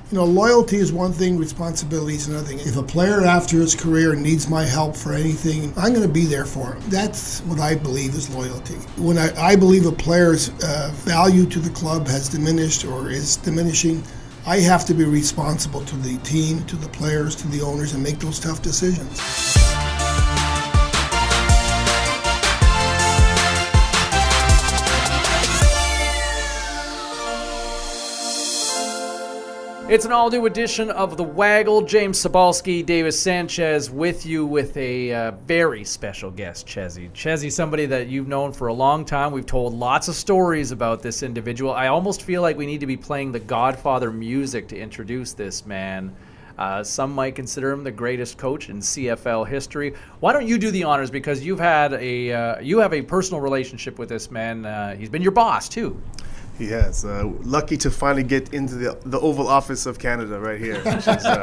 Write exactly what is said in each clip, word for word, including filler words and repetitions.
You know, loyalty is one thing, responsibility is another thing. If a player after his career needs my help for anything, I'm going to be there for him. That's what I believe is loyalty. When I, I believe a player's uh, value to the club has diminished or is diminishing, I have to be responsible to the team, to the players, to the owners, and make those tough decisions. It's an all-new edition of The Waggle. James Cybulski, Davis Sanchez with you with a uh, very special guest, Chezzy. Chezzy, somebody that you've known for a long time. We've told lots of stories about this individual. I almost feel like we need to be playing the Godfather music to introduce this man. Uh, some might consider him the greatest coach in C F L history. Why don't you do the honors, because you've had a uh, you have a personal relationship with this man. Uh, he's been your boss too. He has. Uh, lucky to finally get into the the Oval Office of Canada right here. Which is,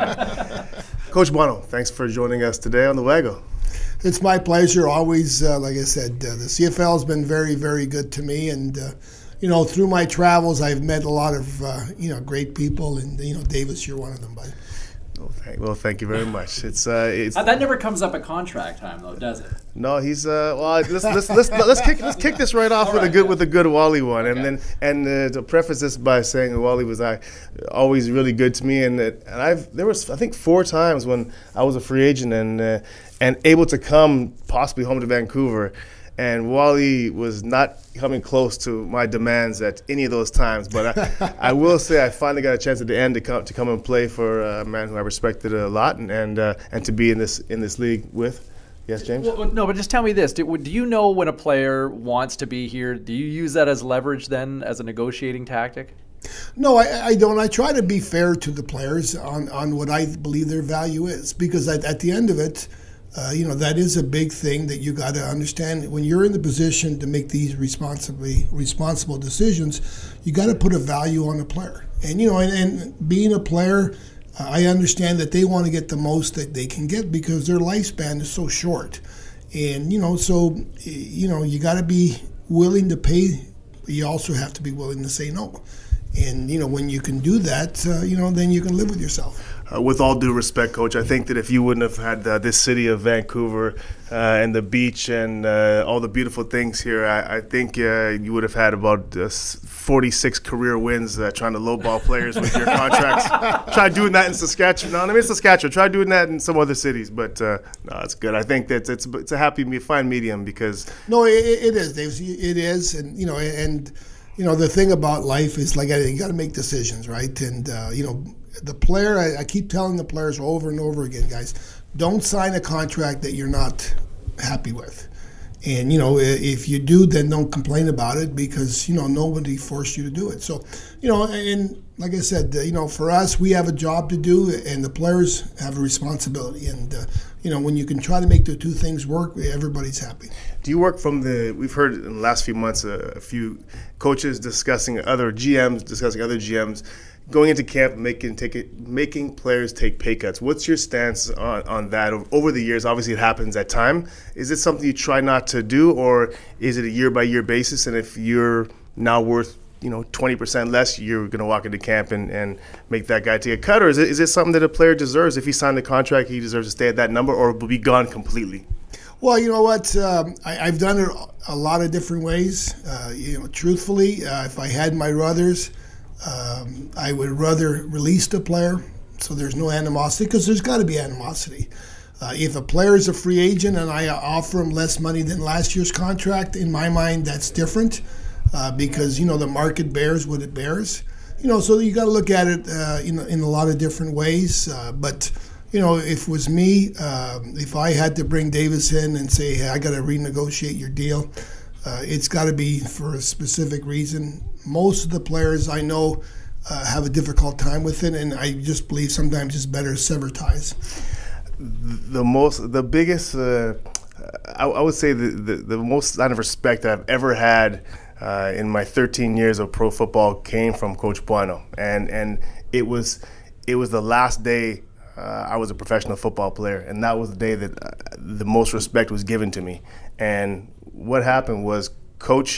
uh, Coach Buono, thanks for joining us today on The Waggle. It's my pleasure. Always, uh, like I said, uh, the C F L has been very, very good to me. And, uh, you know, through my travels, I've met a lot of, uh, you know, great people. And, you know, Davis, you're one of them, buddy. Well, thank, well, thank you very much. It's uh, it's uh, that never comes up at contract time, though, does it? No, he's uh. Well, let's let's let's let's kick let's kick this right off All with right, a good yeah. with a good Wally one, Okay. and then and uh, to preface this by saying Wally was uh, always really good to me, and that and I've there was I think four times when I was a free agent and uh, and able to come possibly home to Vancouver. And Wally was not coming close to my demands at any of those times. But I, I will say I finally got a chance at the end to come to come and play for a man who I respected a lot, and and, uh, and to be in this in this league with. Yes, James? Well, no, but just tell me this. Do, do you know when a player wants to be here? Do you use that as leverage then, as a negotiating tactic? No, I, I don't. I try to be fair to the players on, on what I believe their value is, because at, at the end of it, Uh, you know, that is a big thing that you got to understand. When you're in the position to make these responsibly responsible decisions, you got to put a value on the player. And, you know, and, and being a player, uh, I understand that they want to get the most that they can get because their lifespan is so short. And, you know, so, you know, you got to be willing to pay, but you also have to be willing to say no. And, you know, when you can do that, uh, you know, then you can live with yourself. Uh, with all due respect, Coach, I think that if you wouldn't have had uh, this city of Vancouver uh, and the beach and uh, all the beautiful things here, I, I think uh, you would have had about uh, forty-six career wins uh, trying to lowball players with your contracts. Try doing that in Saskatchewan. No, I mean, it's Saskatchewan. Try doing that in some other cities. But, uh, no, it's good. I think that it's, it's a happy, fine medium because... No, it, it is, Dave. It is. And, you know, and, you know, the thing about life is, like, you got to make decisions, right? And, uh, you know... The player, I, I keep telling the players over and over again, guys, don't sign a contract that you're not happy with. And, you know, if you do, then don't complain about it because, you know, nobody forced you to do it. So, you know, and like I said, you know, for us, we have a job to do and the players have a responsibility. And, uh, you know, when you can try to make the two things work, everybody's happy. Do you work from the, we've heard in the last few months a, a few coaches discussing other G Ms, discussing other G Ms, going into camp, making take it, making players take pay cuts. What's your stance on, on that? Over the years, obviously it happens at time. Is it something you try not to do, or is it a year-by-year basis? And if you're now worth, you know, twenty percent less, you're going to walk into camp and, and make that guy take a cut? Or is it, is it something that a player deserves? If he signed the contract, he deserves to stay at that number or will be gone completely? Well, you know what? Um, I, I've done it a lot of different ways. Uh, you know, truthfully, uh, if I had my druthers, Um, I would rather release the player so there's no animosity, because there's got to be animosity. Uh, if a player is a free agent and I offer him less money than last year's contract, in my mind that's different uh, because, you know, the market bears what it bears. You know, so you got to look at it uh, in, in a lot of different ways. Uh, but, you know, if it was me, uh, if I had to bring Davis in and say, hey, I got to renegotiate your deal, uh, it's got to be for a specific reason. Most of the players I know uh, have a difficult time with it, and I just believe sometimes it's better to sever ties. The most, the biggest, uh, I, I would say the, the, the most sign of respect that I've ever had uh, in my thirteen years of pro football came from Coach Buono, and and it was it was the last day uh, I was a professional football player, and that was the day that uh, the most respect was given to me. And what happened was Coach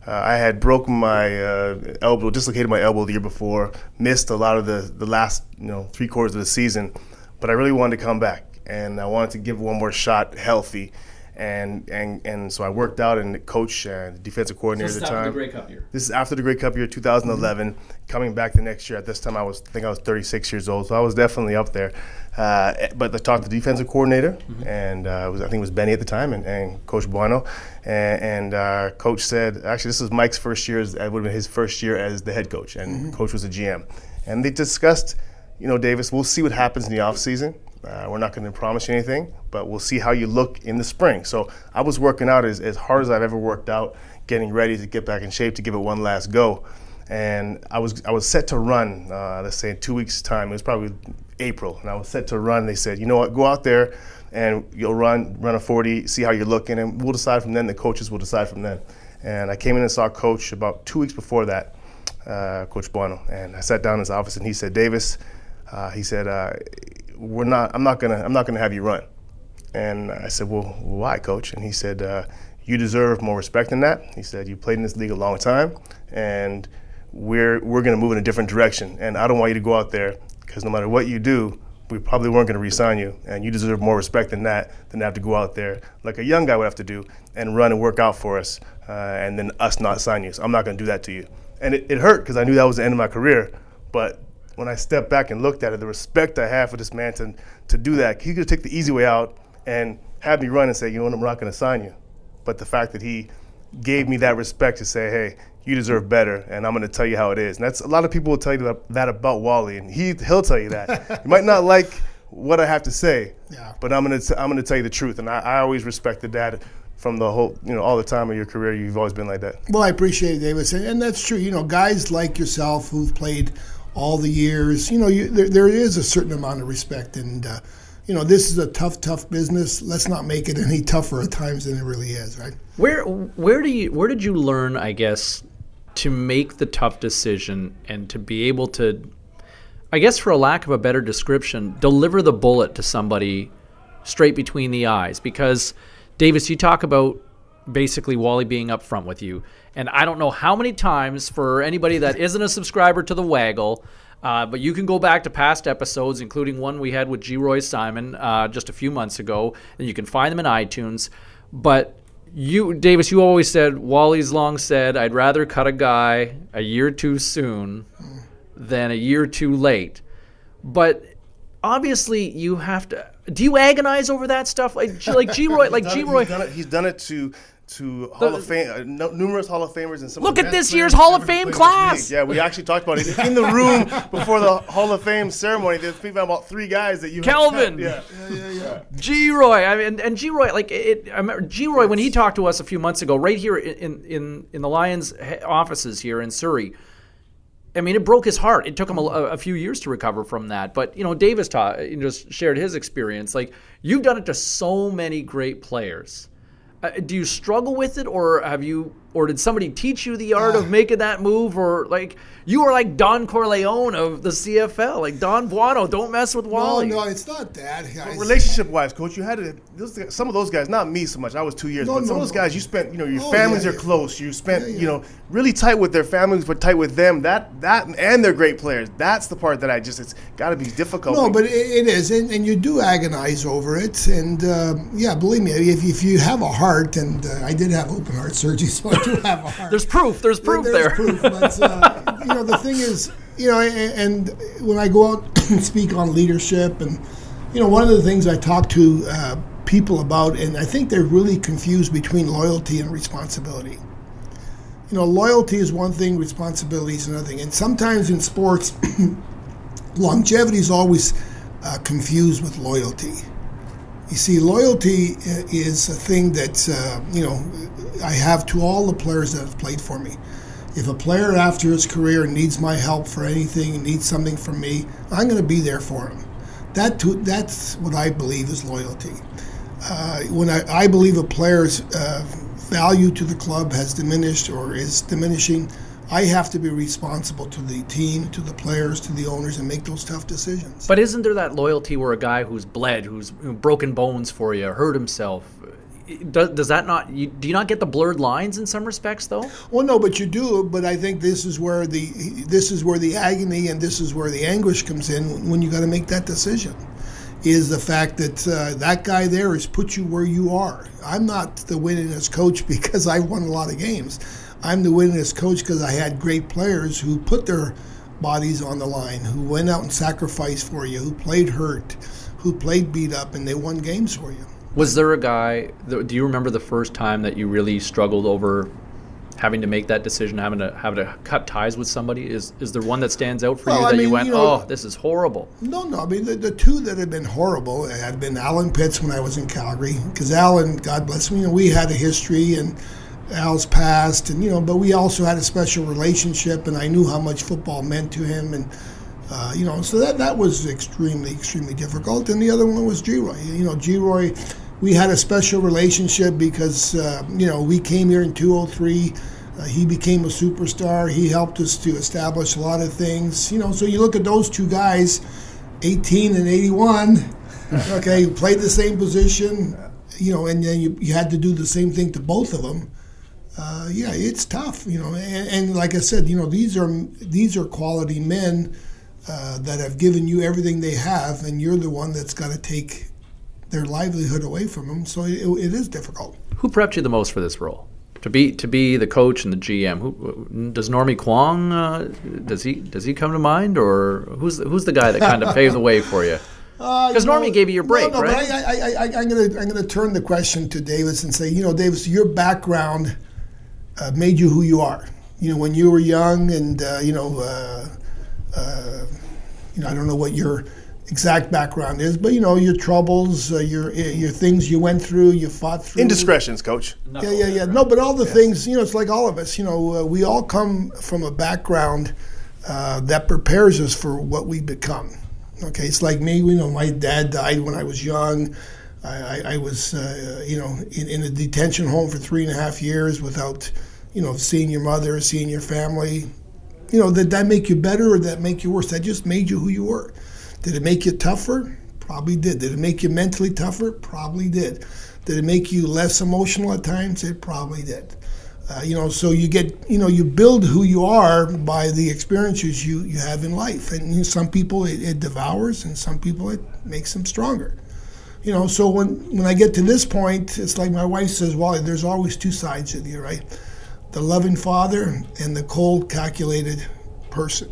Uh, I had broken my uh, elbow, dislocated my elbow the year before, missed a lot of the, the last you know three quarters of the season, but I really wanted to come back, and I wanted to give one more shot healthy. And, and and so I worked out, and the coach and the defensive coordinator so at the time. This is after the Grey Cup year. This is after the Grey Cup year, two thousand eleven. Mm-hmm. Coming back the next year. At this time, I was I think I was thirty-six years old, so I was definitely up there. Uh, but I talked to the defensive coordinator, mm-hmm. and uh, it was, I think it was Benny at the time, and, and Coach Bueno, and, and uh, Coach said, actually, this was Mike's first year. As, it would have been his first year as the head coach, and mm-hmm. Coach was a G M. And they discussed, you know, Davis, we'll see what happens in the off season. Uh, we're not going to promise you anything, but we'll see how you look in the spring. So I was working out as, as hard as I've ever worked out, getting ready to get back in shape to give it one last go. And I was I was set to run, uh, let's say in two weeks' time. It was probably April, and I was set to run. They said, you know what, go out there and you'll run run a forty, see how you're looking, and we'll decide from then. The coaches will decide from then. And I came in and saw Coach about two weeks before that, uh, Coach Bueno, and I sat down in his office, and he said, Davis, uh, he said, uh, we're not. I'm not gonna. I'm not gonna have you run. And I said, well, why, Coach? And he said, uh, you deserve more respect than that. He said, you played in this league a long time, and we're we're gonna move in a different direction. And I don't want you to go out there because no matter what you do, we probably weren't gonna re-sign you. And you deserve more respect than that, than to have to go out there like a young guy would have to do and run and work out for us, uh, and then us not sign you. So I'm not gonna do that to you. And it, it hurt because I knew that was the end of my career, but when I stepped back and looked at it, the respect I have for this man to, to do that, he could take the easy way out and have me run and say, you know what, I'm not going to sign you. But the fact that he gave me that respect to say, hey, you deserve better, and I'm going to tell you how it is. And that's a lot of people will tell you that, that about Wally, and he, he'll tell you that. You might not like what I have to say, yeah. but I'm going to I'm going to tell you the truth. And I, I always respected that from the whole, you know, all the time of your career. You've always been like that. Well, I appreciate it, Davis. And, and that's true. You know, guys like yourself who've played all the years, you know, you, there, there is a certain amount of respect, and uh, you know, this is a tough, tough business. Let's not make it any tougher at times than it really is, right? Where, where do you, where did you learn, I guess, to make the tough decision and to be able to, I guess, for a lack of a better description, deliver the bullet to somebody straight between the eyes? Because, Davis, you talk about basically Wally being up front with you. And I don't know how many times, for anybody that isn't a subscriber to the Waggle, uh, but you can go back to past episodes, including one we had with G. Roy Simon uh, just a few months ago, and you can find them in iTunes. But you, Davis, you always said, Wally's long said, I'd rather cut a guy a year too soon than a year too late. But obviously you have to. Do you agonize over that stuff? Like, like G. Roy, like G. Roy. He's done it, he's done it to. to Hall the, of Fame, uh, no, numerous Hall of Famers and some. Look of at this year's Hall of Fame class. Yeah, we actually talked about it in the room before the Hall of Fame ceremony. There's people about three guys that you. Kelvin. Yeah, yeah, yeah, yeah. G. Roy. I mean, and, and G. Roy, like it. I remember G. Roy when he talked to us a few months ago, right here in in in the Lions offices here in Surrey. I mean, it broke his heart. It took him a, a few years to recover from that. But, you know, Davis taught, you know, just shared his experience. Like, you've done it to so many great players. Uh, do you struggle with it, or have you, or did somebody teach you the art uh, of making that move, or like you are like Don Corleone of the C F L, like Don Buono? Don't mess with Wally. No, no, it's not that. Relationship-wise, Coach, you had to. Those, some of those guys, not me so much. I was two years, no, but some no, of those guys, you spent, you know, your oh, families yeah, are yeah. close. You spent, yeah, yeah. you know, really tight with their families, but tight with them. That that and they're great players. That's the part that I just. It's got to be difficult. No, but it, it is, and, and you do agonize over it, and uh, yeah, believe me, if if you have a heart. And uh, I did have open heart surgery, so I do have a heart. There's proof. There's proof There's there. There's proof. But, uh, you know, the thing is, you know, and, and when I go out and speak on leadership, and, you know, one of the things I talk to uh, people about, and I think they're really confused between loyalty and responsibility. You know, loyalty is one thing, responsibility is another thing. And sometimes in sports, longevity is always uh, confused with loyalty. You see, loyalty is a thing that, uh, you know, I have to all the players that have played for me. If a player after his career needs my help for anything, needs something from me, I'm going to be there for him. That to, that's what I believe is loyalty. Uh, when I, I believe a player's uh, value to the club has diminished or is diminishing, I have to be responsible to the team, to the players, to the owners, and make those tough decisions. But isn't there that loyalty where a guy who's bled, who's broken bones for you, hurt himself, does, does that not? You, do you not get the blurred lines in some respects, though? Well, no, but you do. But I think this is where the this is where the agony and this is where the anguish comes in when you got to make that decision. Is the fact that uh, that guy there has put you where you are. I'm not the winningest coach because I won a lot of games. I'm the winningest coach because I had great players who put their bodies on the line, who went out and sacrificed for you, who played hurt, who played beat up, and they won games for you. Was there a guy, do you remember the first time that you really struggled over having to make that decision, having to having to cut ties with somebody? Is is there one that stands out for well, you I that mean, you went, you know, oh, this is horrible? No, no. I mean, the, the two that have been horrible had been Alan Pitts when I was in Calgary, because Alan, God bless him, you know, we had a history, and Al's passed, and you know, but we also had a special relationship, and I knew how much football meant to him, and uh, you know, so that that was extremely, extremely difficult. And the other one was G-Roy. You know, G-Roy, we had a special relationship because uh, you know, we came here in two oh three. Uh, he became a superstar. He helped us to establish a lot of things. You know, so you look at those two guys, eighteen and eighty-one. Okay, you played the same position. You know, and then you you had to do the same thing to both of them. Uh, yeah, it's tough, you know, and, and like I said, you know, these are these are quality men uh, that have given you everything they have, and you're the one that's got to take their livelihood away from them. So it, it is difficult. Who prepped you the most for this role? To be to be the coach and the G M. Who does Normie Kwong? Uh, does he does he come to mind, or who's the, who's the guy that kind of paved the way for you? Because uh, Normie know, gave you your break, no, no, right? But I, I, I, I'm gonna I'm gonna turn the question to Davis and say, you know, Davis, your background Uh, made you who you are. You know, when you were young, and uh, you know, uh, uh, you know, I don't know what your exact background is, but you know, your troubles, uh, your your things you went through, you fought through. Indiscretions, Coach. No. Yeah, yeah, yeah. No, but all the yes. things, you know, it's like all of us. You know, uh, we all come from a background uh, that prepares us for what we become. Okay, it's like me. You know, my dad died when I was young. I, I was, uh, you know, in, in a detention home for three and a half years without, you know, seeing your mother, seeing your family. You know, did that make you better or did that make you worse? That just made you who you were. Did it make you tougher? Probably did. Did it make you mentally tougher? Probably did. Did it make you less emotional at times? It probably did. Uh, you know, so you get, you know, you build who you are by the experiences you, you have in life. And you know, some people it, it devours, and some people it makes them stronger. You know, so when, when I get to this point, it's like my wife says, Wally, there's always two sides of you, right? The loving father and the cold, calculated person.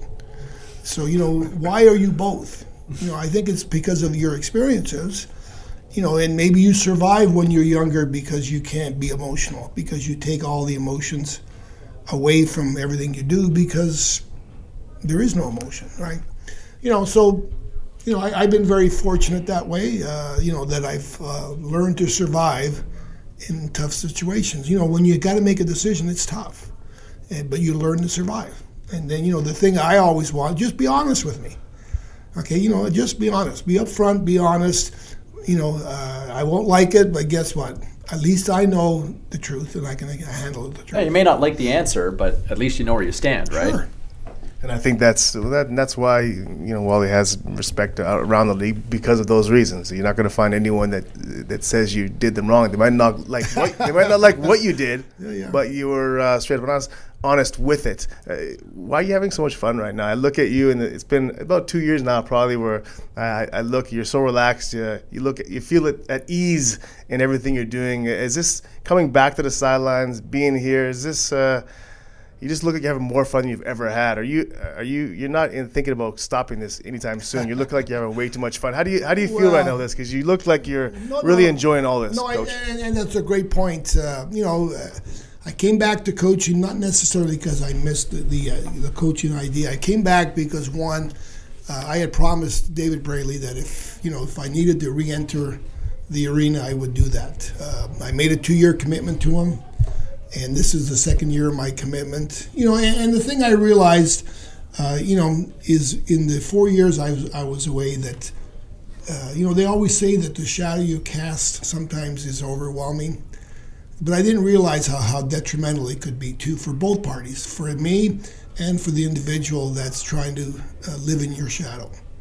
So, you know, why are you both? You know, I think it's because of your experiences, you know, and maybe you survive when you're younger because you can't be emotional, because you take all the emotions away from everything you do because there is no emotion, right? You know, so... You know, I, I've been very fortunate that way, uh, you know, that I've uh, learned to survive in tough situations. You know, when you got to make a decision, it's tough, and, but you learn to survive. And then, you know, the thing I always want, just be honest with me. Okay, you know, just be honest. Be upfront, be honest. You know, uh, I won't like it, but guess what? At least I know the truth, and I can handle the truth. Yeah, you may not like the answer, but at least you know where you stand, right? Sure. And I think that's that, that's why, you know, Wally has respect around the league because of those reasons. You're not going to find anyone that that says you did them wrong. They might not like what they might not like what you did, yeah, yeah. but you were uh, straight up and honest, honest with it. Uh, why are you having so much fun right now? I look at you, and it's been about two years now, probably, where I, I look. You're so relaxed. You, you look. You feel at, at ease in everything you're doing. Is this coming back to the sidelines? Being here? Is this? Uh, You just look like you're having more fun than you've ever had. Are you? Are you? You're not in thinking about stopping this anytime soon. You look like you're having way too much fun. How do you? How do you feel well, right now, this? Because you look like you're no, really no, enjoying all this, no, Coach. I, and, and that's a great point. Uh, you know, uh, I came back to coaching not necessarily because I missed the the, uh, the coaching idea. I came back because one, uh, I had promised David Braley that if you know if I needed to re-enter the arena, I would do that. Uh, I made a two-year commitment to him. And this is the second year of my commitment. You know, and, and the thing I realized, uh, you know, is in the four years I was, I was away that, uh, you know, they always say that the shadow you cast sometimes is overwhelming. But I didn't realize how, how detrimental it could be, too, for both parties, for me and for the individual that's trying to uh, live in your shadow.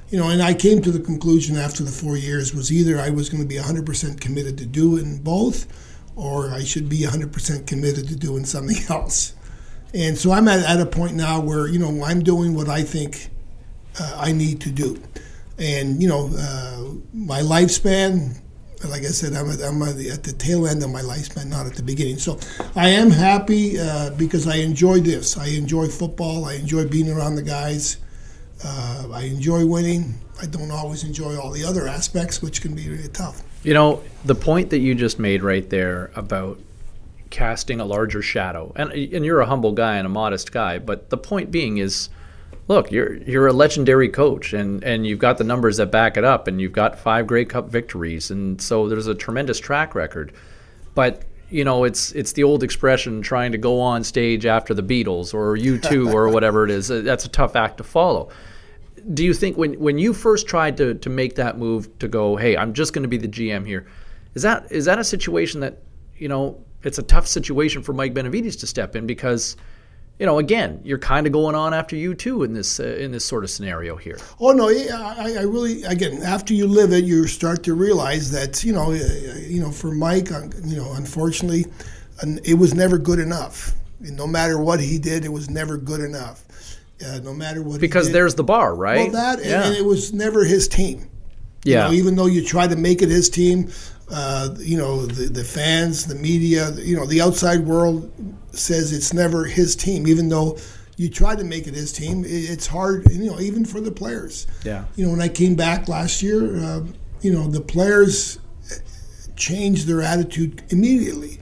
you know, and I came to the conclusion after the four years was either I was going to be one hundred percent committed to doing both, or I should be one hundred percent committed to doing something else. And so I'm at, at a point now where, you know, I'm doing what I think uh, I need to do. And, you know, uh, my lifespan, like I said, I'm, at, I'm at, the, at the tail end of my lifespan, not at the beginning. So I am happy uh, because I enjoy this. I enjoy football. I enjoy being around the guys. Uh, I enjoy winning. I don't always enjoy all the other aspects, which can be really tough. You know, the point that you just made right there about casting a larger shadow, and and you're a humble guy and a modest guy, but the point being is, look, you're you're a legendary coach, and, and you've got the numbers that back it up, and you've got five Grey Cup victories, and so there's a tremendous track record. But you know, it's it's the old expression, trying to go on stage after the Beatles or U two or whatever it is. That's a tough act to follow. Do you think when when you first tried to to make that move to go, hey, I'm just going to be the G M here, is that is that a situation that, you know, it's a tough situation for Mike Benavides to step in because, you know, again, you're kind of going on after you too in this uh, in this sort of scenario here. Oh no, I, I really again after you live it, you start to realize that you know, you know, for Mike, you know, unfortunately, it was never good enough. No matter what he did, it was never good enough. Uh, no matter what because he did. There's the bar, right? Well, that yeah. and, and it was never his team. Yeah. You know, even though you try to make it his team. Uh, you know, the, the fans, the media, you know, the outside world says it's never his team, even though you try to make it his team. It's hard, you know, even for the players. Yeah. You know, when I came back last year, uh, you know, the players changed their attitude immediately.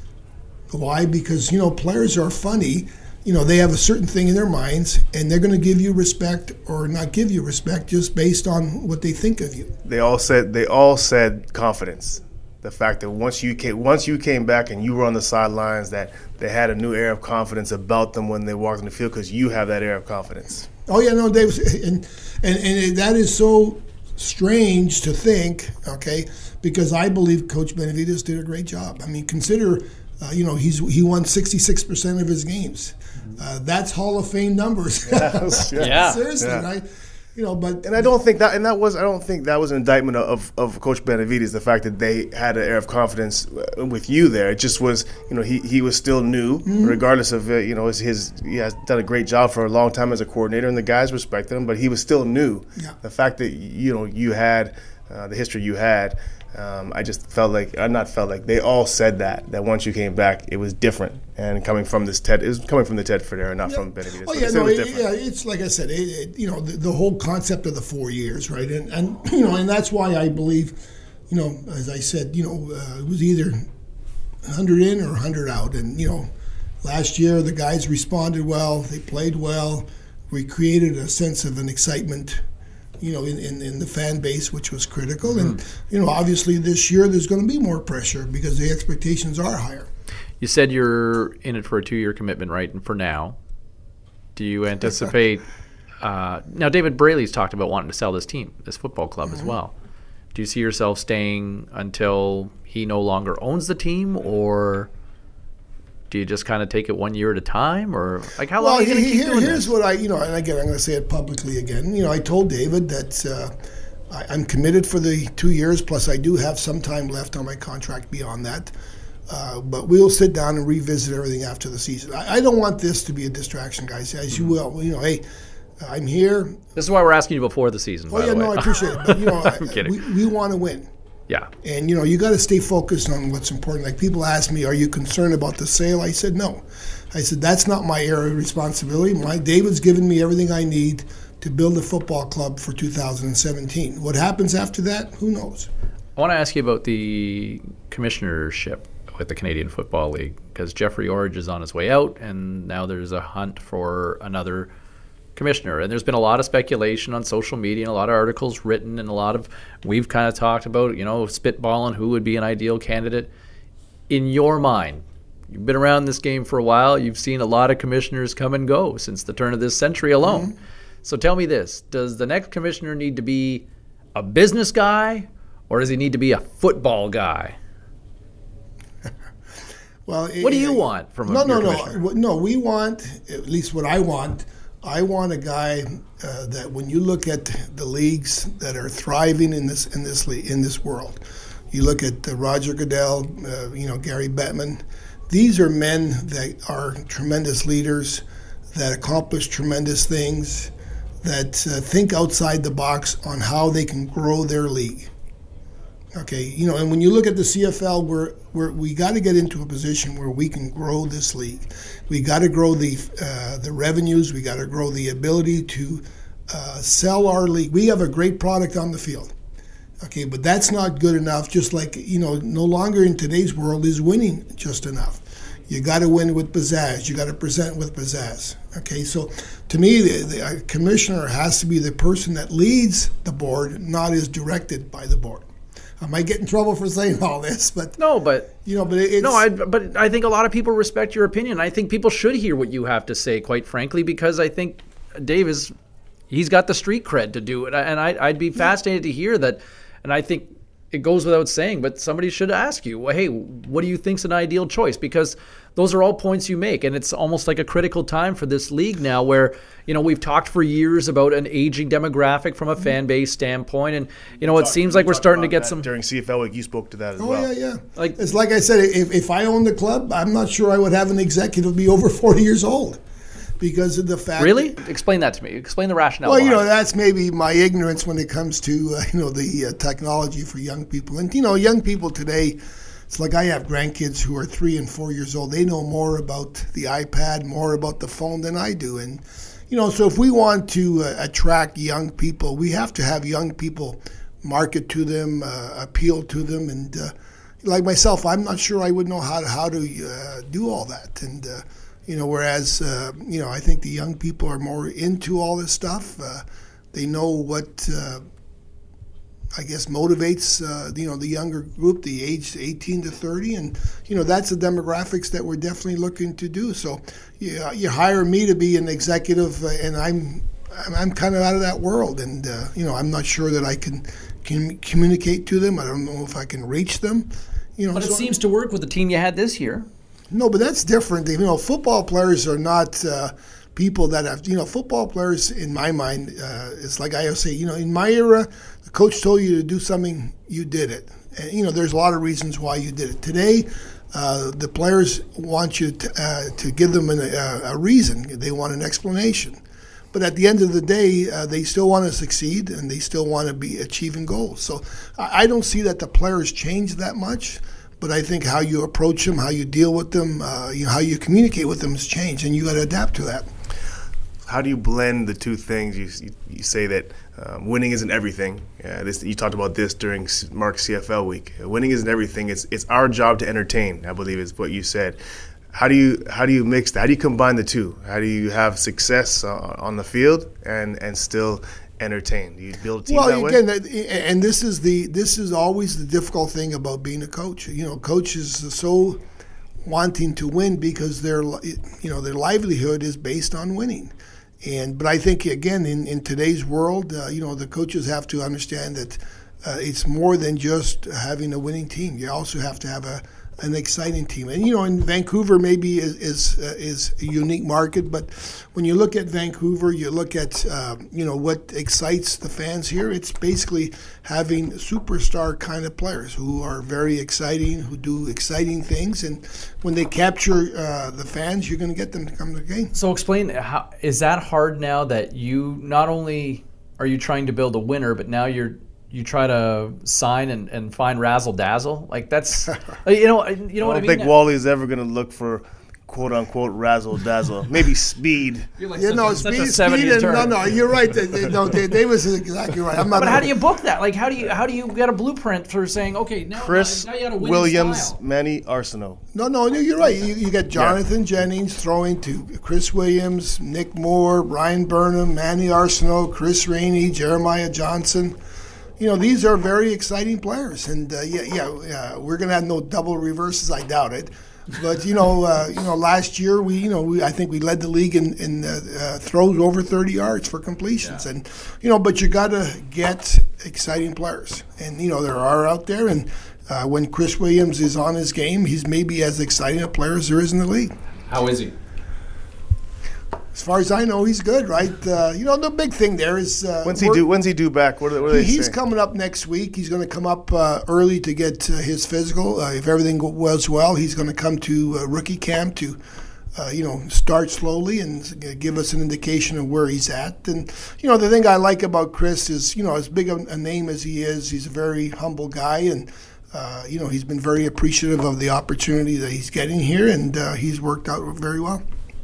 Why? Because, you know, players are funny. You know, they have a certain thing in their minds, and they're going to give you respect or not give you respect just based on what they think of you. They all said they all said confidence. The fact that once you came once you came back and you were on the sidelines, that they had a new air of confidence about them when they walked on the field because you have that air of confidence. Oh yeah, no, Dave, and and and that is so strange to think. Okay, because I believe Coach Benavides did a great job. I mean, consider. Uh, you know, he's he won sixty-six percent of his games. Uh, that's Hall of Fame numbers. Yes, yeah. yeah. Seriously, yeah. right? You know, but and I don't think that and that was I don't think that was an indictment of, of Coach Benavides. The fact that they had an air of confidence with you there, it just was. You know, he, he was still new, mm-hmm. regardless of uh, you know his, his he has done a great job for a long time as a coordinator, and the guys respected him, but he was still new. Yeah. The fact that you know you had uh, the history you had. Um, I just felt like, I not felt like, they all said that, that once you came back, it was different. And coming from this Ted, it was coming from the Ted Federa, not yeah. from Benavides. Oh, So yeah, it no, was it, different. yeah, it's like I said, it, it, you know, the, the whole concept of the four years, right? And, and, you know, and that's why I believe, you know, as I said, you know, uh, it was either one hundred in or one hundred out. And, you know, last year the guys responded well, they played well, we created a sense of an excitement, you know, in, in, in the fan base, which was critical. Mm-hmm. And, you know, obviously this year there's going to be more pressure because the expectations are higher. You said you're in it for a two-year commitment, right? And for now, do you anticipate uh, – now, David Braley's talked about wanting to sell this team, this football club mm-hmm. as well. Do you see yourself staying until he no longer owns the team, or – do you just kind of take it one year at a time, or like how long well, are you going to keep here, doing here's this? what I, you know, and again, I'm going to say it publicly again. You know, I told David that uh, I, I'm committed for the two years, plus I do have some time left on my contract beyond that. Uh, but we'll sit down and revisit everything after the season. I, I don't want this to be a distraction, guys. As you will, you know, hey, I'm here. This is why we're asking you before the season. Oh by yeah, the way. no, I appreciate it. But you know, I'm kidding. we, we want to win. Yeah. And, you know, you got to stay focused on what's important. Like, people ask me, are you concerned about the sale? I said, no. I said, that's not my area of responsibility. My David's given me everything I need to build a football club for two thousand seventeen. What happens after that, who knows? I want to ask you about the commissionership with the Canadian Football League, because Jeffrey Orridge is on his way out, and now there's a hunt for another commissioner. And there's been a lot of speculation on social media and a lot of articles written, and a lot of, we've kind of talked about, you know, spitballing who would be an ideal candidate. In your mind, you've been around this game for a while, you've seen a lot of commissioners come and go since the turn of this century alone. Mm-hmm. So tell me this, does the next commissioner need to be a business guy, or does he need to be a football guy? Well, what do you want from a no, no, commissioner? no, no. We want, at least what I want, I want a guy uh, that when you look at the leagues that are thriving in this in this le- in this world, you look at uh, Roger Goodell, uh, you know, Gary Bettman. These are men that are tremendous leaders, that accomplish tremendous things, that uh, think outside the box on how they can grow their league. Okay, you know, and when you look at the C F L, we're, we're, we got to get into a position where we can grow this league. We got to grow the uh, the revenues. We got to grow the ability to uh, sell our league. We have a great product on the field. Okay, but that's not good enough. Just like, you know, no longer in today's world is winning just enough. You got to win with pizzazz. You got to present with pizzazz. Okay, so to me, the, the commissioner has to be the person that leads the board, not is directed by the board. I might get in trouble for saying all this, but no, but you know, but it's no, I, but I think a lot of people respect your opinion. I think people should hear what you have to say, quite frankly, because I think Dave is he's got the street cred to do it, and I, I'd be fascinated to hear that. And I think it goes without saying, but somebody should ask you, well, hey, what do you think's an ideal choice? Because those are all points you make, and it's almost like a critical time for this league now where, you know, we've talked for years about an aging demographic from a fan base standpoint, and, you know, it talk, seems like we're starting to get some... During C F L Week, you spoke to that as oh, well. Oh, yeah, yeah. Like, it's like I said, if, if I owned the club, I'm not sure I would have an executive be over forty years old. Because of the fact, really, that, explain that to me. Explain the rationale. Well, you know, it. that's maybe my ignorance when it comes to uh, you know the uh, technology for young people. And you know, young people today, it's like I have grandkids who are three and four years old. They know more about the iPad, more about the phone than I do. And you know, so if we want to uh, attract young people, we have to have young people market to them, uh, appeal to them, and uh, like myself, I'm not sure I would know how to how to uh, do all that. And uh, You know, whereas, uh, you know, I think the young people are more into all this stuff. Uh, they know what, uh, I guess, motivates, uh, you know, the younger group, the age eighteen to thirty. And, you know, that's the demographics that we're definitely looking to do. So you, you hire me to be an executive, uh, and I'm I'm kind of out of that world. And, uh, you know, I'm not sure that I can, can communicate to them. I don't know if I can reach them. You know, but it so, seems to work with the team you had this year. No, but that's different. You know, football players are not uh, people that have, you know, football players, in my mind, uh, it's like I always say, you know, in my era, the coach told you to do something, you did it. And, you know, there's a lot of reasons why you did it. Today, uh, the players want you to, uh, to give them an, uh, a reason. They want an explanation. But at the end of the day, uh, they still want to succeed, and they still want to be achieving goals. So I, I don't see that the players change that much. But I think how you approach them, how you deal with them, uh, you know, how you communicate with them has changed, and you got to adapt to that. How do you blend the two things? You you, you say that um, winning isn't everything. Uh, this you talked about this during Mark's C F L week. Uh, winning isn't everything. It's it's our job to entertain, I believe is what you said. How do you how do you mix that? How do you combine the two? How do you have success uh, on the field and and still entertain? Do you build a team well, that again, way? That, and this is the this is always the difficult thing about being a coach. You know, coaches are so wanting to win because their you know their livelihood is based on winning. And but I think again in, in today's world, uh, you know, the coaches have to understand that uh, it's more than just having a winning team. You also have to have a an exciting team. And, you know, in Vancouver maybe is is, uh, is a unique market, but when you look at Vancouver, you look at, uh, you know, what excites the fans here, it's basically having superstar kind of players who are very exciting, who do exciting things, and when they capture uh, the fans, you're going to get them to come to the game. So explain, how, is that hard now that you not only are you trying to build a winner, but now you're you try to sign and, and find razzle dazzle? Like that's, you know, you know what I mean? I don't think Wally's ever going to look for quote unquote razzle dazzle. Maybe speed. You're like you such, know, such speed, a seventies speed and, term. no, no, you're right. They, they, no, they, they was exactly right. I'm not. But how do you book that? Like, how do you how do you get a blueprint for saying, okay, now, Chris now you got to win Williams, style? Manny Arsenault. No, no, no, you're right. You, you got Jonathan yeah. Jennings throwing to Chris Williams, Nick Moore, Ryan Burnham, Manny Arsenault, Chris Rainey, Jeremiah Johnson. You know, these are very exciting players, and uh, yeah, yeah, uh, we're gonna have no double reverses. I doubt it, but you know, uh, you know, last year we, you know, we, I think we led the league in, in uh, uh, throws over thirty yards for completions, yeah. and you know, but you gotta get exciting players, and you know, there are out there, and uh, when Chris Williams is on his game, he's maybe as exciting a player as there is in the league. How is he? As far as I know, he's good, right? Uh, you know, the big thing there is uh, when's he do? When's he due back? What are, what are he, they he's saying? coming up next week. He's going to come up uh, early to get uh, his physical. Uh, if everything goes well, he's going to come to uh, rookie camp to, uh, you know, start slowly and give us an indication of where he's at. And you know, the thing I like about Chris is, you know, as big a, a name as he is, he's a very humble guy, and uh, you know, he's been very appreciative of the opportunity that he's getting here, and uh, he's worked out very well.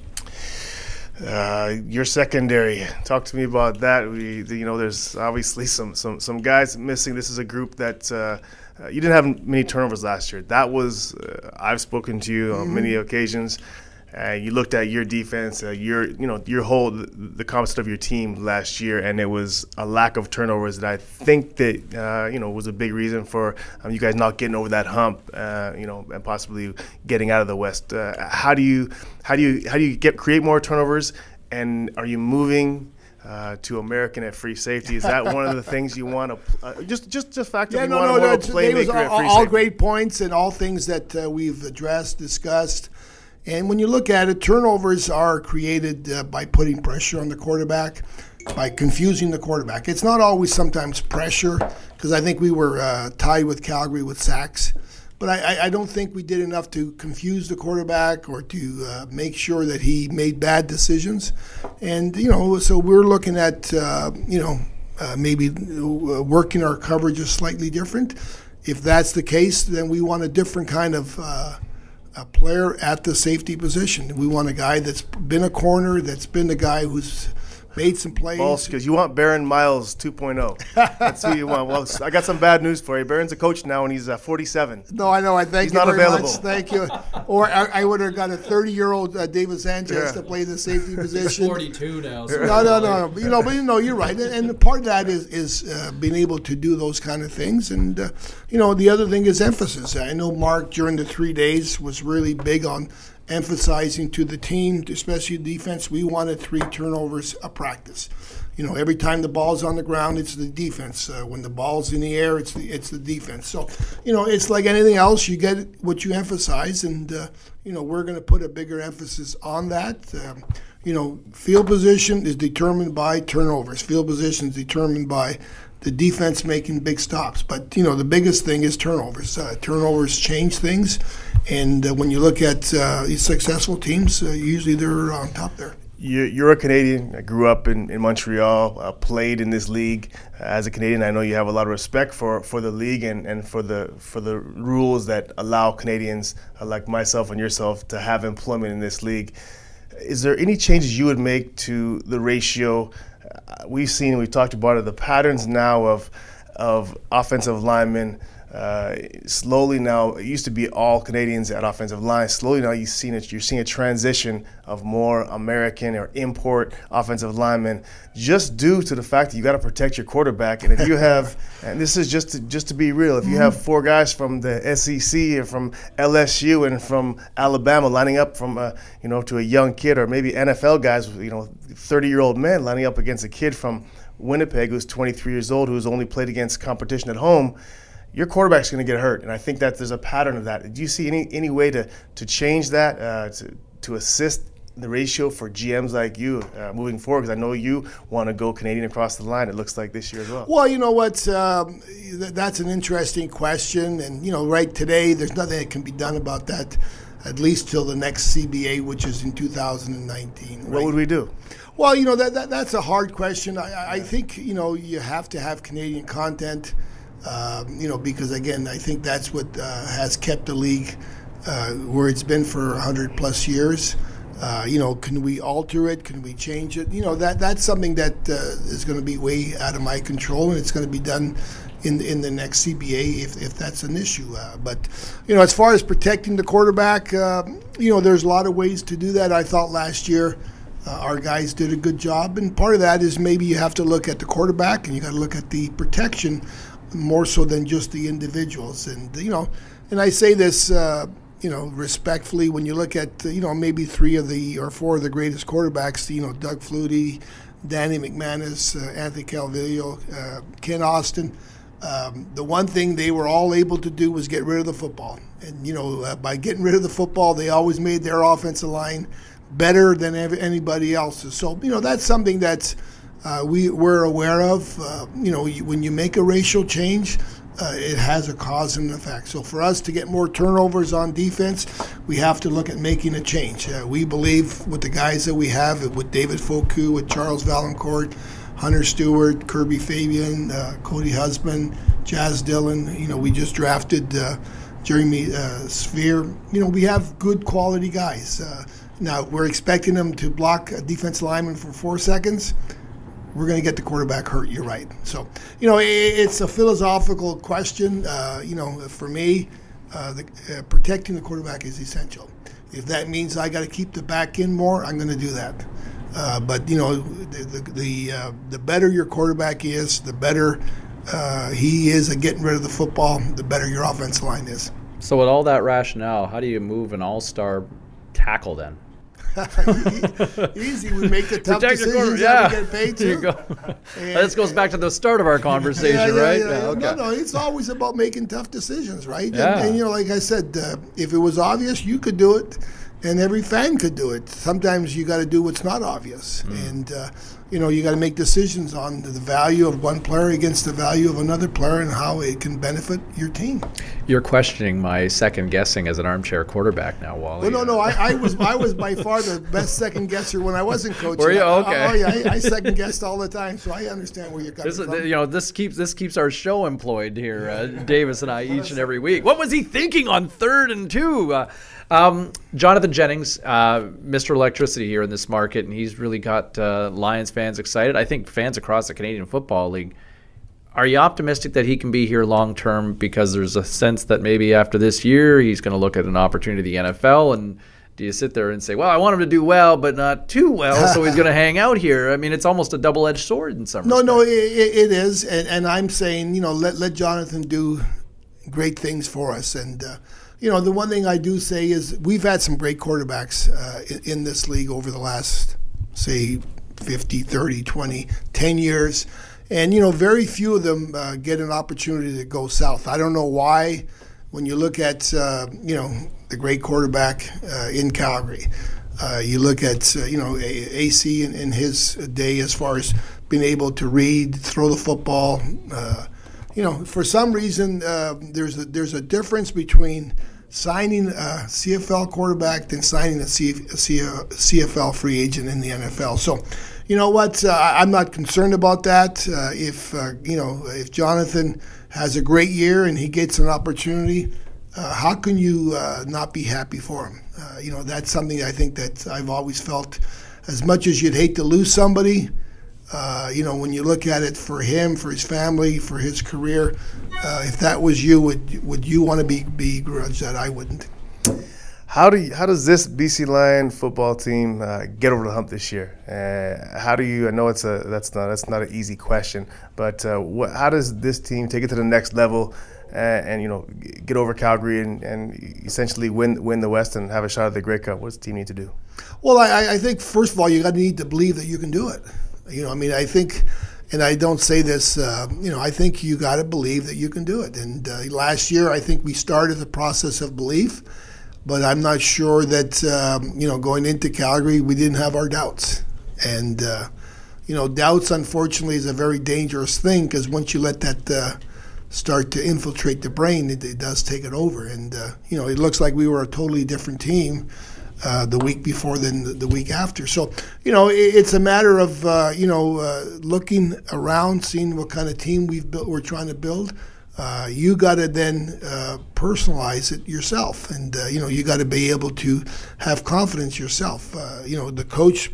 Uh, your secondary, talk to me about that. We, you know, there's obviously some some some guys missing. This is a group that uh, uh, you didn't have many turnovers last year. That was uh, I've spoken to you on mm-hmm. many occasions. Uh, you looked at your defense, uh, your you know your whole the composite of your team last year, and it was a lack of turnovers that I think that uh, you know was a big reason for um, you guys not getting over that hump, uh, you know, and possibly getting out of the West. Uh, how do you how do you how do you get create more turnovers, and are you moving uh, to American at free safety? Is that one of the things you want to uh, just just the fact that yeah, you no, want no, to no, more playmaker all, at free all safety? great points and all things that uh, we've addressed, discussed. And when you look at it, turnovers are created uh, by putting pressure on the quarterback, by confusing the quarterback. It's not always sometimes pressure, because I think we were uh, tied with Calgary with sacks. But I, I don't think we did enough to confuse the quarterback or to uh, make sure that he made bad decisions. And, you know, so we're looking at, uh, you know, uh, maybe working our coverages slightly different. If that's the case, then we want a different kind of uh, a player at the safety position. We want a guy that's been a corner, that's been the guy who's made some plays. Balls, because you want Baron Miles two point oh. That's who you want. Well, I got some bad news for you. Baron's a coach now, and he's uh, forty-seven. No, I know. I thank he's you not very available. much. Thank you. Or I, I would have got a thirty-year-old uh, David Sanchez yeah. to play the safety position. He's forty-two now. So no, no, no, no. You know, but you know, you're right. And, and part of that is is uh, being able to do those kind of things. And uh, you know, the other thing is emphasis. I know Mark during the three days was really big on emphasizing to the team, especially defense, we wanted three turnovers a practice. You know, every time the ball's on the ground, it's the defense. Uh, when the ball's in the air, it's the it's the defense. So, you know, it's like anything else. You get what you emphasize, and uh, you know, we're going to put a bigger emphasis on that. Um, you know, field position is determined by turnovers. Field position is determined by the defense making big stops. But, you know, the biggest thing is turnovers. Uh, turnovers change things. And uh, when you look at uh, these successful teams, uh, usually they're on top there. You're a Canadian. I grew up in, in Montreal, uh, played in this league. Uh, as a Canadian, I know you have a lot of respect for, for the league and, and for the for the rules that allow Canadians uh, like myself and yourself to have employment in this league. Is there any changes you would make to the ratio? Uh, we've seen, we've talked about it, the patterns now of of offensive linemen. Uh, slowly now, it used to be all Canadians at offensive line. Slowly now, you've seen it. You're seeing a transition of more American or import offensive linemen, just due to the fact that you got to protect your quarterback. And if you have, and this is just to, just to be real, if you have four guys from the S E C or from L S U and from Alabama lining up from a, you know, to a young kid, or maybe N F L guys, you know, thirty-year-old men lining up against a kid from Winnipeg who's twenty-three years old, who's only played against competition at home, your quarterback's going to get hurt. And I think that there's a pattern of that. Do you see any any way to, to change that, uh, to, to assist the ratio for G Ms like you uh, moving forward? Because I know you want to go Canadian across the line, it looks like, this year as well. Well, you know what? Um, th- that's an interesting question. And, you know, right today, there's nothing that can be done about that, at least till the next C B A, which is in two thousand nineteen. Right? What would we do? Well, you know, that, that that's a hard question. I, I think, you know, you have to have Canadian content. Um, you know, because, again, I think that's what uh, has kept the league uh, where it's been for one hundred plus years. Uh, you know, can we alter it? Can we change it? You know, that that's something that uh, is going to be way out of my control, and it's going to be done in in the next C B A if, if that's an issue. Uh, but, you know, as far as protecting the quarterback, uh, you know, there's a lot of ways to do that. I thought last year uh, our guys did a good job, and part of that is maybe you have to look at the quarterback and you got to look at the protection more so than just the individuals. And, you know, and I say this, uh, you know, respectfully, when you look at, you know, maybe three of the or four of the greatest quarterbacks, you know, Doug Flutie, Danny McManus, uh, Anthony Calvillo, uh, Ken Austin, um, the one thing they were all able to do was get rid of the football. And, you know, uh, by getting rid of the football, they always made their offensive line better than ev- anybody else's. So, you know, that's something that's uh, we, we're aware of. Uh, you know, you, when you make a racial change, uh, it has a cause and effect. So for us to get more turnovers on defense, we have to look at making a change. Uh, we believe with the guys that we have, with David Foku, with Charles Valancourt, Hunter Stewart, Kirby Fabian, uh, Cody Husband, Jazz Dillon, you know, we just drafted uh, Jeremy uh, Sphere. You know, we have good quality guys. Uh, now, we're expecting them to block a defensive lineman for four seconds. We're going to get the quarterback hurt, you're right. So, you know, it, it's a philosophical question. Uh, you know, for me, uh, the, uh, protecting the quarterback is essential. If that means I got to keep the back in more, I'm going to do that. Uh, but, you know, the the the, uh, the better your quarterback is, the better uh, he is at getting rid of the football, the better your offensive line is. So with all that rationale, how do you move an all-star tackle then? Easy. We make the tough Protect your decisions yeah. that we get paid There you to. go. And- This goes back to the start of our conversation, Yeah, yeah, right? yeah, yeah. okay. No, no, it's always about making tough decisions, right? Yeah. And, and you know, like I said, uh, if it was obvious, you could do it, and every fan could do it. Sometimes you got to do what's not obvious, Mm. and uh, you know, you got to make decisions on the value of one player against the value of another player and how it can benefit your team. You're questioning my second guessing as an armchair quarterback now, Wally. Well, no, no, I, I was I was by far the best second guesser when I wasn't coaching. Were you? I- Okay. Oh, yeah, I, I second guessed all the time, so I understand where you're coming This is, from. you know, this keeps this keeps our show employed here, uh, Davis and I, each and every week. What was he thinking on third and two? Uh, um, Jonathan Jennings, uh, Mister Electricity here in this market, and he's really got uh, Lions fans excited. I think fans across the Canadian Football League. Are you optimistic that he can be here long term? Because there's a sense that maybe after this year he's going to look at an opportunity in the N F L. And do you sit there and say, well, I want him to do well, but not too well, so he's going to hang out here? I mean, it's almost a double-edged sword in some No, respects. no, it, it is, and, and I'm saying, you know, let let Jonathan do great things for us. And uh, you know, the one thing I do say is we've had some great quarterbacks uh, in, in this league over the last, say, fifty, thirty, twenty, ten years. And, you know, very few of them uh, get an opportunity to go south. I don't know why. When you look at, uh, you know, the great quarterback uh, in Calgary, uh, you look at, uh, you know, A C in, in his day as far as being able to read, throw the football. Uh, you know, for some reason, uh, there's a, there's a difference between signing a C F L quarterback than signing a, C, a C F L free agent in the N F L. So, you know what? Uh, I'm not concerned about that. Uh, if uh, you know, if Jonathan has a great year and he gets an opportunity, uh, how can you uh, not be happy for him? Uh, you know, that's something I think that I've always felt. As much as you'd hate to lose somebody, uh, you know, when you look at it for him, for his family, for his career, uh, if that was you, would would you want to be begrudged that? I wouldn't. How do you, how does this B C Lion football team uh, get over the hump this year? Uh, how do you? I know it's a that's not that's not an easy question, but uh, what, how does this team take it to the next level uh, and you know get over Calgary and, and essentially win win the West and have a shot at the Grey Cup? What does the team need to do? Well, I, I think first of all you got to need to believe that you can do it. You know, I mean, I think, and I don't say this, uh, you know, I think you got to believe that you can do it. And uh, last year, I think we started the process of belief. But I'm not sure that, um, you know, going into Calgary, we didn't have our doubts. And, uh, you know, doubts, unfortunately, is a very dangerous thing because once you let that uh, start to infiltrate the brain, it, it does take it over. And, uh, you know, it looks like we were a totally different team uh, the week before than the, the week after. So, you know, it, it's a matter of, uh, you know, uh, looking around, seeing what kind of team we've built, we're trying to build. Uh, you got to then uh, personalize it yourself, and uh, you know you got to be able to have confidence yourself. Uh, you know the coach,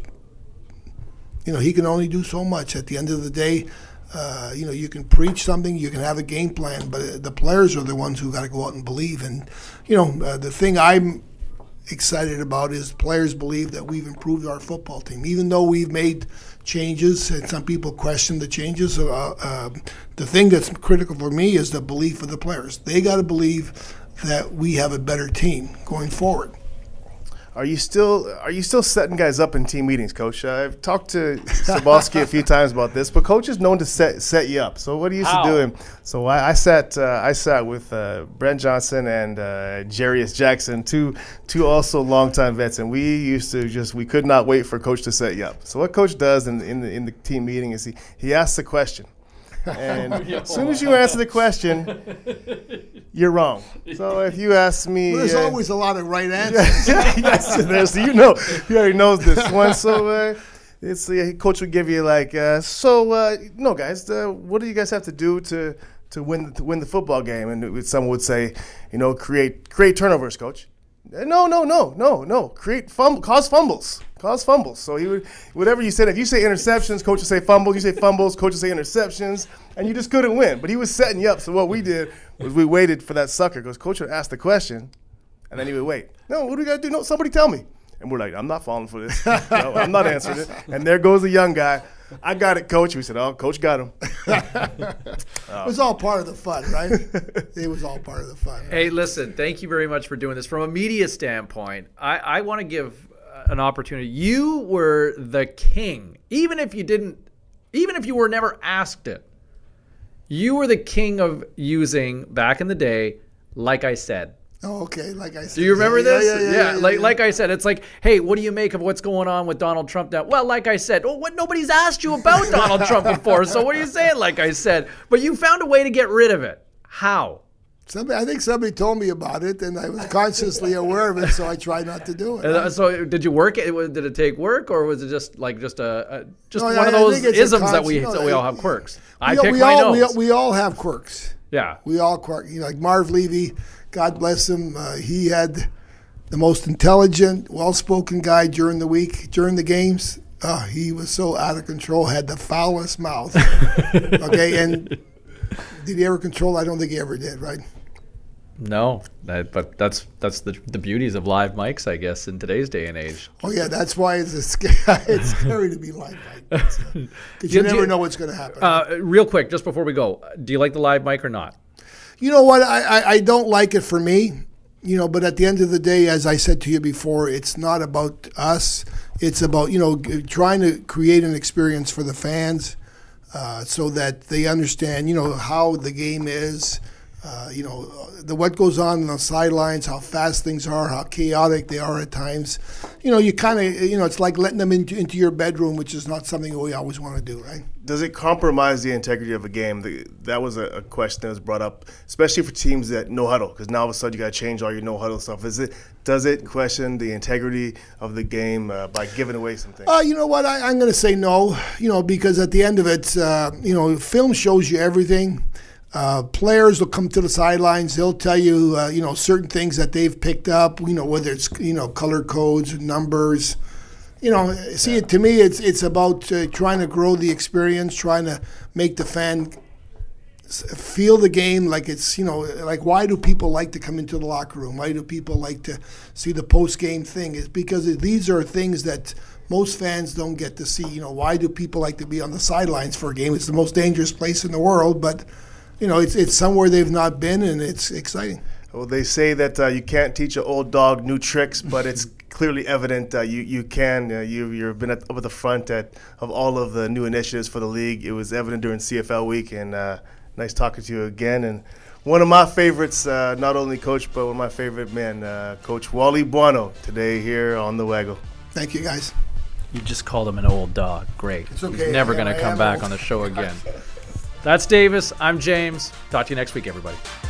you know he can only do so much. At the end of the day, uh, you know you can preach something, you can have a game plan, but the players are the ones who got to go out and believe. And you know uh, the thing I'm excited about is players believe that we've improved our football team, even though we've made changes, and some people question the changes. Uh, uh, the thing that's critical for me is the belief of the players. They got to believe that we have a better team going forward. Are you still are you still setting guys up in team meetings, Coach? Uh, I've talked to Sabalski a few times about this, but Coach is known to set set you up. So what are you used How? to doing? So I, I sat uh, I sat with uh, Brent Johnson and uh, Jarius Jackson, two two also longtime vets, and we used to just we could not wait for Coach to set you up. So what Coach does in in the in the team meeting is he he asks a question. And as soon as you answer the question, you're wrong. So if you ask me, Well, there's uh, always a lot of right answers. yeah, yes, there's, you know, he already knows this one. So uh, it's uh, Coach would give you like, uh, so uh, no, guys, uh, what do you guys have to do to to win to win the football game? And it, someone would say, you know, create create turnovers, Coach. No, no, no, no, no. Create fumble, cause fumbles, cause fumbles. So he would, whatever you said. If you say interceptions, coach would say fumbles. You say fumbles, coach would say interceptions, and you just couldn't win. But he was setting you up. So what we did was we waited for that sucker because coach would ask the question, and then he would wait. No, what do we got to do? No, somebody tell me. And we're like, I'm not falling for this. No, I'm not answering it. And there goes the young guy. I got it, Coach. We said, oh, Coach got him. It was all part of the fun, right? It was all part of the fun. Right? Hey, listen, thank you very much for doing this. From a media standpoint, I, I want to give an opportunity. You were the king, even if you didn't, even if you were never asked it. You were the king of using, back in the day, like I said. Oh, okay. Like I said. Do you remember yeah, this? Yeah, yeah, yeah, yeah like yeah. like I said, it's like, hey, what do you make of what's going on with Donald Trump now? Well, like I said, oh, what nobody's asked you about Donald Trump before, so what are you saying? Like I said, but you found a way to get rid of it. How? Somebody, I think somebody told me about it, and I was consciously aware of it, so I tried not to do it. Uh, so did you work it? Did it take work, or was it just like just a, a just No, one I- of I those think it's a isms that we conscious- that no, we all it- have quirks? we, I all- pick we my all, nose. We, we all have quirks. Yeah. We all quirk. You know, like Marv Levy, God bless him. Uh, he had the most intelligent, well-spoken guy during the week, during the games. Uh, he was so out of control, had the foulest mouth. Okay, and did he ever control? I don't think he ever did, right? No, that, but that's that's the the beauties of live mics, I guess, in today's day and age. Oh, yeah, that's why it's, a sc- it's scary to be live, because you Do you- never know what's going to happen. Uh, real quick, just before we go, do you like the live mic or not? You know what? I, I, I don't like it for me, you know, but at the end of the day, as I said to you before, it's not about us. It's about, you know, g- trying to create an experience for the fans uh, so that they understand, you know, how the game is, uh, you know, the what goes on on the sidelines, how fast things are, how chaotic they are at times. You know, you kind of, you know, it's like letting them into, into your bedroom, which is not something that we always want to do, right? Does it compromise the integrity of a game? The, that was a, a question that was brought up, especially for teams that no huddle, because now all of a sudden you got to change all your no huddle stuff. Is it? Does it question the integrity of the game uh, by giving away some things? Uh, you know what? I, I'm going to say no, you know, because at the end of it, uh, you know, film shows you everything. Uh, players will come to the sidelines. They'll tell you, uh, you know, certain things that they've picked up, you know, whether it's, you know, color codes, numbers. You know, see, yeah. to me, it's it's about uh, trying to grow the experience, trying to make the fan feel the game like it's, you know, like why do people like to come into the locker room? Why do people like to see the post-game thing? It's because these are things that most fans don't get to see. You know, why do people like to be on the sidelines for a game? It's the most dangerous place in the world, but, you know, it's it's somewhere they've not been, and it's exciting. Well, they say that uh, you can't teach an old dog new tricks, but it's clearly evident uh, you you can. Uh, you you've been at, up at the front at, of all of the new initiatives for the league. It was evident during C F L week, and uh, nice talking to you again. And one of my favorites, uh, not only coach, but one of my favorite men, uh, Coach Wally Buono, today here on the Waggle. Thank you, guys. You just called him an old dog. Great. It's okay. He's never I- going I to come am back old. on the show again. That's Davis. I'm James. Talk to you next week, everybody.